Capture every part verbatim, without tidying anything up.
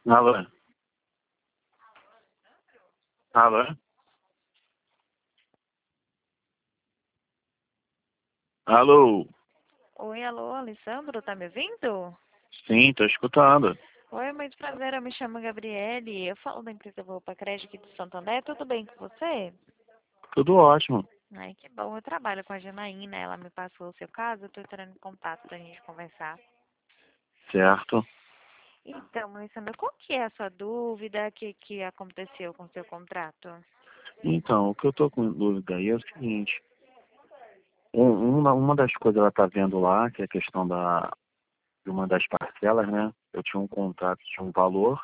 Alô? Alô? Alô? Oi, alô, Alessandro, tá me ouvindo? Sim, tô escutando. Oi, muito prazer, eu me chamo Gabriele, eu falo da empresa Roupa Crédito aqui de Santo André, tudo bem com você? Tudo ótimo. Ai, que bom, eu trabalho com a Janaína, ela me passou o seu caso, eu tô entrando em contato pra gente conversar. Certo. Então, Alessandro, qual que é a sua dúvida, o que, que aconteceu com o seu contrato? Então, o que eu tô com dúvida aí é o seguinte. Um- uma, uma das coisas ela tá vendo lá, que é a questão da, de uma das parcelas, né? Eu tinha um contrato de um valor,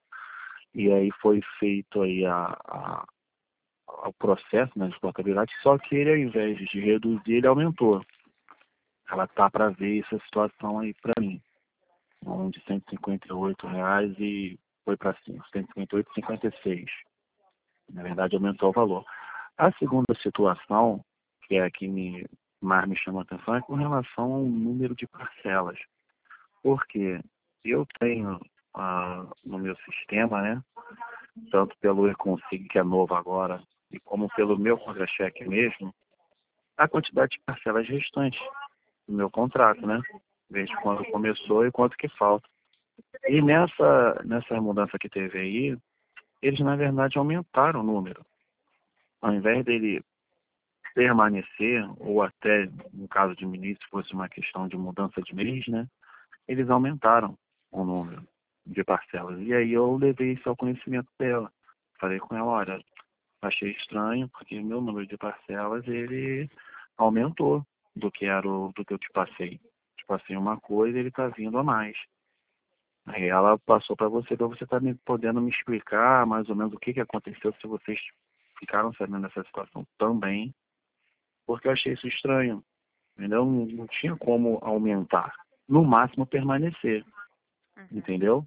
e aí foi feito aí a, a, o processo, né, de portabilidade, só que ele, ao invés de reduzir, ele aumentou. Ela tá para ver essa situação aí para mim. Um de cento e cinquenta e oito reais e foi para cento e cinquenta e oito vírgula cinquenta e seis. Na verdade, aumentou o valor. A segunda situação, que é a que me, mais me chama a atenção, é com relação ao número de parcelas. Porque eu tenho ah, no meu sistema, né, tanto pelo Econsig, que é novo agora, e como pelo meu contra-cheque mesmo, a quantidade de parcelas restantes do meu contrato, né? Desde quando começou e quanto que falta. E nessa, nessa mudança que teve aí, eles na verdade aumentaram o número. Ao invés dele permanecer, ou até, no caso de ministro, fosse uma questão de mudança de mês, né? Eles aumentaram o número de parcelas. E aí eu levei isso ao conhecimento dela. Falei com ela, olha, achei estranho, porque meu número de parcelas, ele aumentou do que era o, do que eu te passei. Te passei uma coisa, ele está vindo a mais. Aí ela passou para você, para você estar tá podendo me explicar mais ou menos o que, que aconteceu, se vocês ficaram sabendo dessa situação também, porque eu achei isso estranho. Entendeu? Não, não tinha como aumentar. No máximo permanecer. Uhum. Entendeu?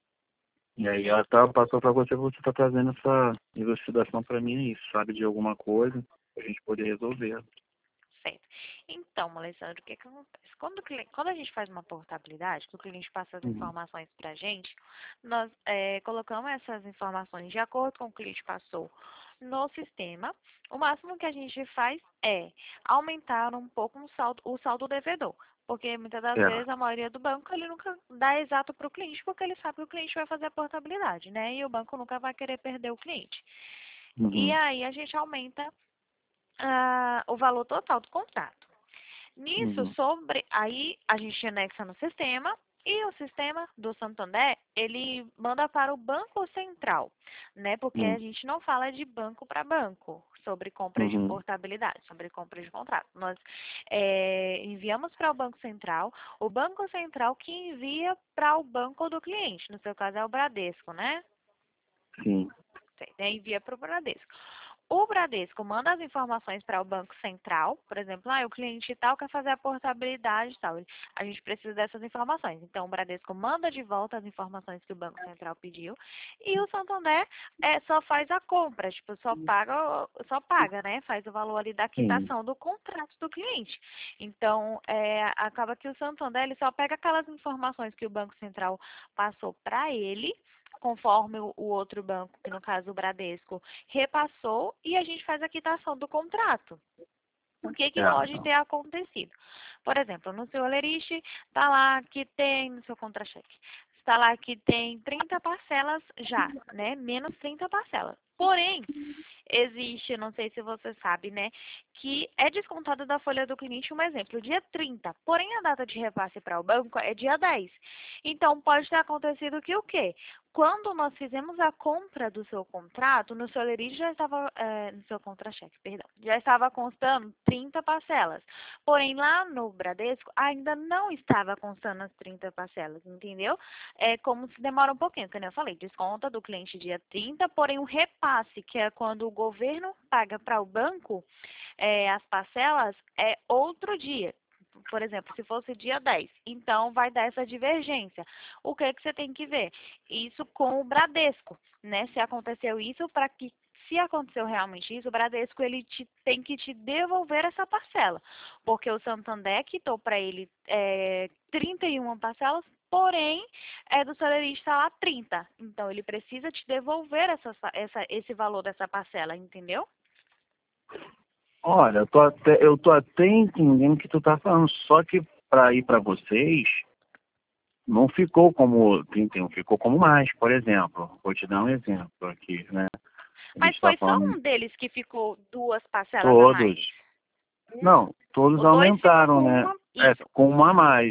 E aí ela tá, passou para você, você está trazendo essa elucidação para mim, isso, sabe de alguma coisa, para a gente poder resolver. Certo. Então, Alessandro, o que que acontece? Quando, o cliente, quando a gente faz uma portabilidade, que o cliente passa as Uhum. informações para a gente, nós é, colocamos essas informações de acordo com o que o cliente passou no sistema. O máximo que a gente faz é aumentar um pouco o saldo, o saldo devedor. Porque muitas das vezes Certo. a maioria do banco ele nunca dá exato para o cliente, porque ele sabe que o cliente vai fazer a portabilidade, né? E o banco nunca vai querer perder o cliente. E Uhum. aí a gente aumenta ah, o valor total do contrato. Nisso, Uhum. sobre aí a gente anexa no sistema e o sistema do Santander, ele manda para o Banco Central, né? Porque a Uhum. gente não fala de banco para banco sobre compras de Uhum. portabilidade, sobre compras de contrato. Nós é, enviamos para o Banco Central, o Banco Central que envia para o banco do cliente, no seu caso é o Bradesco, né? Sim. Né? Envia para o Bradesco. O Bradesco manda as informações para o Banco Central, por exemplo, ah, o cliente tal quer fazer a portabilidade e tal. A gente precisa dessas informações. Então, o Bradesco manda de volta as informações que o Banco Central pediu e o Santander é, só faz a compra, tipo, só paga, só paga, né? Faz o valor ali da Sim. quitação do contrato do cliente. Então, é, acaba que o Santander ele só pega aquelas informações que o Banco Central passou para ele conforme o outro banco, que no caso o Bradesco, repassou e a gente faz a quitação do contrato. O que, que pode Certo. ter acontecido? Por exemplo, no seu Aleriste, está lá que tem, no seu contra-cheque, está lá que tem trinta parcelas já, né? Menos trinta parcelas. Porém, existe, não sei se você sabe, né, que é descontado da folha do cliente um exemplo, dia trinta, porém a data de repasse para o banco é dia dez. Então, pode ter acontecido que o quê? Quando nós fizemos a compra do seu contrato, no seu lerite já estava, é, no seu contra-cheque, perdão, já estava constando trinta parcelas. Porém, lá no Bradesco ainda não estava constando as trinta parcelas, entendeu? É como se demora um pouquinho, como eu falei, desconta do cliente dia trinta, porém o repasse, que é quando o governo paga para o banco é, as parcelas, é outro dia. Por exemplo, se fosse dia dez, então vai dar essa divergência. O que, é que você tem que ver? Isso com o Bradesco, né? Se aconteceu isso, para que se aconteceu realmente isso, o Bradesco ele te, tem que te devolver essa parcela, porque o Santander quitou para ele é, trinta e uma parcelas, porém, é do celerista está lá trinta. Então, ele precisa te devolver essa, essa, esse valor dessa parcela, entendeu? Olha, eu tô até, eu tô até entendendo o que tu tá falando, só que para ir para vocês, não ficou como trinta e um, ficou como mais, por exemplo. Vou te dar um exemplo aqui, né? A gente Mas está foi só falando um deles que ficou duas parcelas a todos. mais. Um. Não, todos Os dois ficou aumentaram, com né? uma. É, Isso, com uma a mais.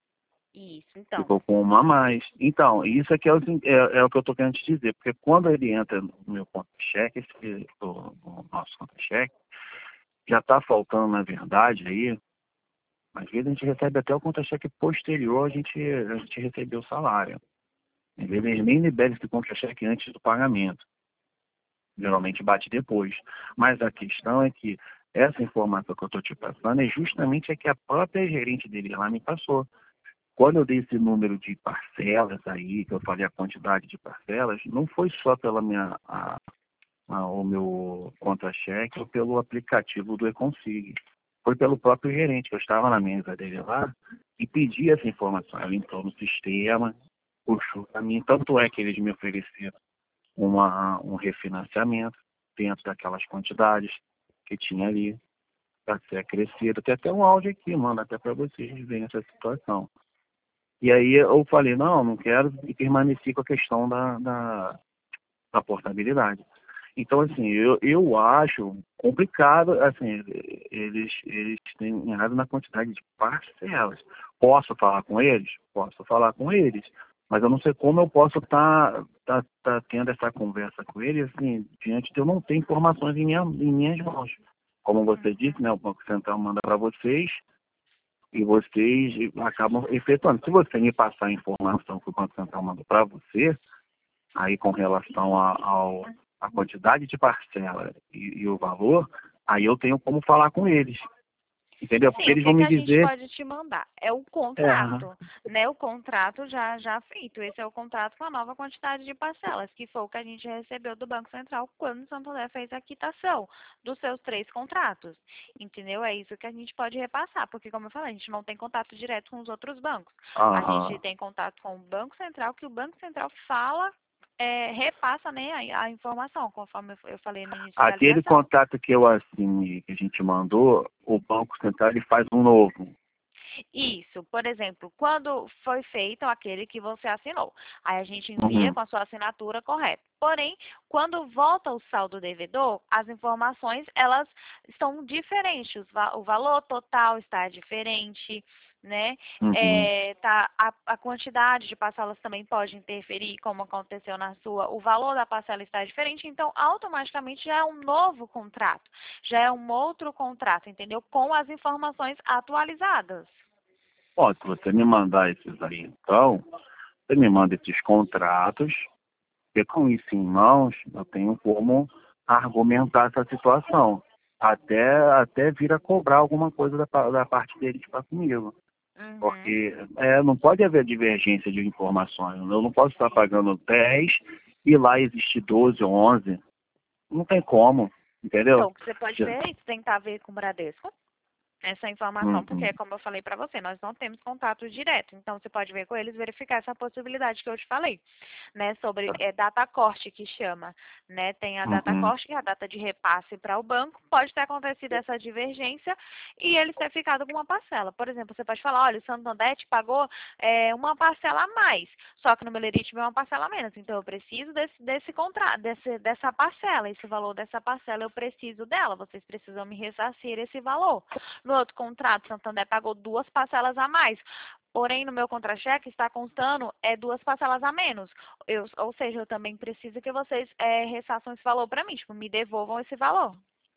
isso, então. Ficou com uma a mais. Então, isso aqui é o, é, é o que eu estou querendo te dizer, porque quando ele entra no meu conta-cheque, esse o, o nosso conta-cheque, já está faltando, na verdade, aí, às vezes a gente recebe até o conta-cheque posterior, a gente, a gente recebeu o salário. Às vezes eles nem liberam esse contra-cheque antes do pagamento. Geralmente bate depois. Mas a questão é que essa informação que eu estou te passando é justamente a que a própria gerente dele lá me passou. Quando eu dei esse número de parcelas aí, que eu falei a quantidade de parcelas, não foi só pela minha, a, a, o meu contra-cheque ou pelo aplicativo do Econsig. Foi pelo próprio gerente, que eu estava na mesa dele lá e pedi essa informação. Ela entrou no sistema, puxou para mim, tanto é que eles me ofereceram uma, um refinanciamento dentro daquelas quantidades que tinha ali para ser acrescido. Tem até um áudio aqui, mano, até para vocês verem essa situação. E aí eu falei, não, não quero e permaneci com a questão da, da, da portabilidade. Então, assim, eu, eu acho complicado, assim, eles, eles têm errado na quantidade de parcelas. Posso falar com eles? Posso falar com eles. Mas eu não sei como eu posso estar tá, tá, tá tendo essa conversa com eles, assim, diante de eu não ter informações em, minha, em minhas mãos. Como você disse, né, o Banco Central manda para vocês e vocês acabam efetuando. Se você me passar a informação que o Banco Central manda para você, aí com relação a, ao, a quantidade de parcela e, e o valor, aí eu tenho como falar com eles. Entendeu? Porque Sim, o eles que vão que me a gente dizer. pode te mandar? É o É, contrato, né? O contrato já, já feito. Esse é o contrato com a nova quantidade de parcelas, que foi o que a gente recebeu do Banco Central quando o Santander fez a quitação dos seus três contratos. Entendeu? É isso que a gente pode repassar, porque, como eu falei, a gente não tem contato direto com os outros bancos. A gente aham. tem contato com o Banco Central, que o Banco Central fala, é, repassa, né, a, a informação, conforme eu, eu falei no início da Aquele ligação. contato que eu assinei, que a gente mandou, o Banco Central ele faz um novo. Isso, por exemplo, quando foi feito aquele que você assinou, aí a gente envia Uhum. com a sua assinatura correta. Porém, quando volta o saldo devedor, as informações elas estão diferentes, o valor total está diferente, né? Uhum. É, tá, a, a quantidade de parcelas também pode interferir, como aconteceu na sua, o valor da parcela está diferente, então automaticamente já é um novo contrato, já é um outro contrato, entendeu? Com as informações atualizadas. Ó, se você me mandar esses aí, então, você me manda esses contratos, e com isso em mãos, eu tenho como argumentar essa situação. Até, até vir a cobrar alguma coisa da, da parte deles para comigo. Uhum. Porque é, não pode haver divergência de informações. Eu não posso estar pagando dez e lá existe doze ou onze. Não tem como, entendeu? Então, o que você pode ver é isso, tentar ver com o Bradesco essa informação, Uhum. porque, como eu falei para você, nós não temos contato direto. Então, você pode ver com eles, verificar essa possibilidade que eu te falei, né? Sobre é, data corte, que chama, né? Tem a data Uhum. corte, que é a data de repasse para o banco. Pode ter acontecido essa divergência e eles ter ficado com uma parcela. Por exemplo, você pode falar, olha, o Santander te pagou é, uma parcela a mais, só que no Belerite veio uma parcela a menos. Então, eu preciso desse, desse contrato, desse, dessa parcela, esse valor dessa parcela, eu preciso dela. Vocês precisam me ressarcir esse valor. No outro contrato, Santander pagou duas parcelas a mais. Porém, no meu contra-cheque está constando é duas parcelas a menos. Eu, ou seja, eu também preciso que vocês é, ressarçam esse valor para mim, tipo, me devolvam esse valor.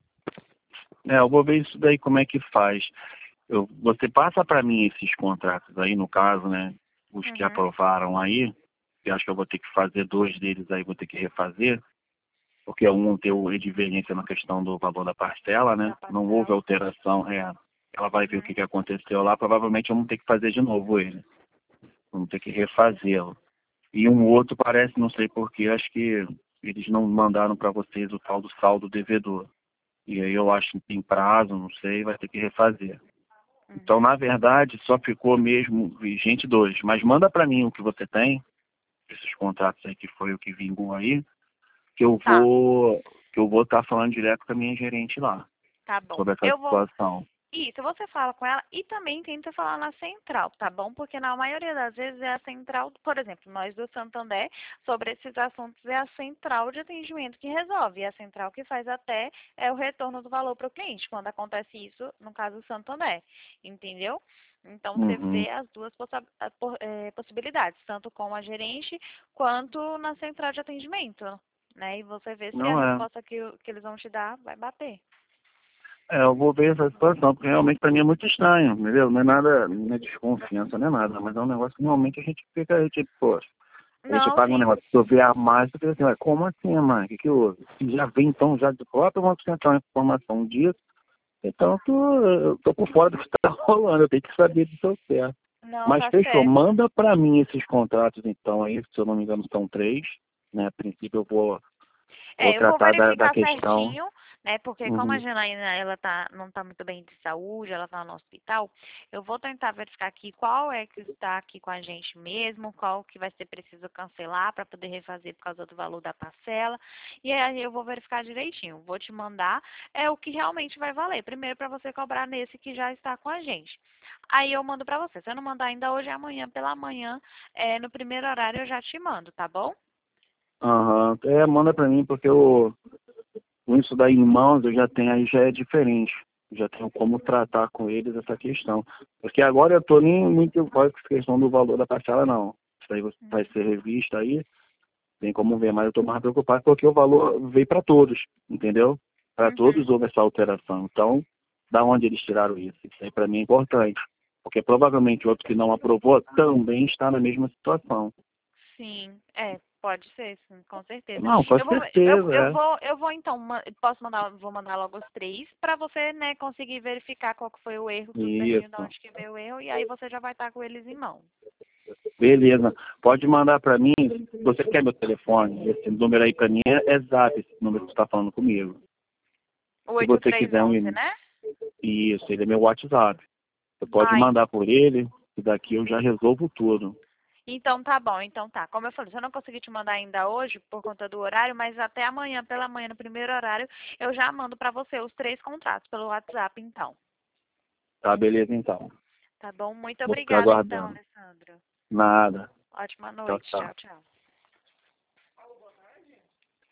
É, eu vou ver isso daí como é que faz. Eu, você passa para mim esses contratos aí, no caso, né? Os que Uhum. aprovaram aí, que acho que eu vou ter que fazer dois deles aí, vou ter que refazer, porque um deu divergência na questão do valor da parcela, né? Da Não houve parcela. alteração, é, ela vai ver o que, Uhum. que aconteceu lá, provavelmente eu vou ter que fazer de novo ele. Vamos ter que refazê-lo. E um outro parece, não sei porquê, acho que eles não mandaram para vocês o tal do saldo devedor. E aí eu acho que tem prazo, não sei, vai ter que refazer. Uhum. Então, na verdade, só ficou mesmo Vigente dois. Mas manda para mim o que você tem, esses contratos aí que foi o que vingou aí, que eu Tá, vou que eu vou estar falando direto com a minha gerente lá tá bom. sobre essa Eu vou. situação. Isso, você fala com ela e também tenta falar na central, tá bom? Porque na maioria das vezes é a central, por exemplo, nós do Santander, sobre esses assuntos é a central de atendimento que resolve. E a central que faz até é o retorno do valor para o cliente, quando acontece isso, no caso do Santander, entendeu? Então você Uhum. vê as duas possi- a- po- eh, possibilidades, tanto com a gerente quanto na central de atendimento, né? E você vê se a Não é. resposta que, o- que eles vão te dar vai bater. É, eu vou ver essa situação, porque realmente para mim é muito estranho, entendeu? Não é nada, não é desconfiança, não é nada, mas é um negócio que realmente a gente fica, tipo, poxa, a gente Não, paga um sim, negócio, se eu ver a mais, eu fico assim, ué, como assim, mãe? O que que houve? Se já vem, então, já do próprio Banco Central a informação disso, então eu tô, eu tô por fora do que está rolando, eu tenho que saber do seu certo. não, Mas tá fechou, certo. manda para mim esses contratos, então, aí, se eu não me engano, são três, né? A princípio eu vou, vou É, eu vou tratar da, da verificar questão. certinho, né? Porque como a Uhum. Janaína, ela tá, não tá muito bem de saúde, ela tá no hospital, eu vou tentar verificar aqui qual é que está aqui com a gente mesmo, qual que vai ser preciso cancelar para poder refazer por causa do valor da parcela. E aí eu vou verificar direitinho. Vou te mandar é o que realmente vai valer. Primeiro para você cobrar nesse que já está com a gente. Aí eu mando para você. Se eu não mandar ainda hoje, amanhã pela manhã, é, no primeiro horário eu já te mando, tá bom? Aham, é, manda para mim, porque eu, com isso daí em mãos, eu já tenho, aí já é diferente. Já tenho como tratar com eles essa questão. Porque agora eu tô nem muito com a questão do valor da parcela, não. Isso aí vai ser revista aí, tem como ver, mas eu tô mais preocupado porque o valor veio para todos, entendeu? Para Uhum. todos houve essa alteração. Então, da onde eles tiraram isso? Isso aí para mim é importante. Porque provavelmente o outro que não aprovou também está na mesma situação. Sim, é, pode ser, sim, com certeza. Não, com Eu vou, eu, certeza, eu é. vou, eu vou então, ma- posso mandar, vou mandar logo os três para você, né, conseguir verificar qual que foi o erro, tudo certinho de Isso. onde que veio o erro, e aí você já vai estar com eles em mão. Beleza. Pode mandar para mim. Você quer meu telefone? Esse número aí para mim é é zap, esse número que você está falando comigo. O Se oito você três quiser um onze, e- né? isso, ele é meu WhatsApp. Você pode Ai, mandar por ele, e daqui eu já resolvo tudo. então tá bom, então tá. Como eu falei, se eu não conseguir te mandar ainda hoje por conta do horário, mas até amanhã pela manhã, no primeiro horário, eu já mando para você os três contratos pelo WhatsApp, então. Tá, beleza então. Tá bom? Muito Vou ficar obrigada, então, aguardando. Alessandro. Nada. Ótima Tchau, noite. tchau. Tchau, tchau.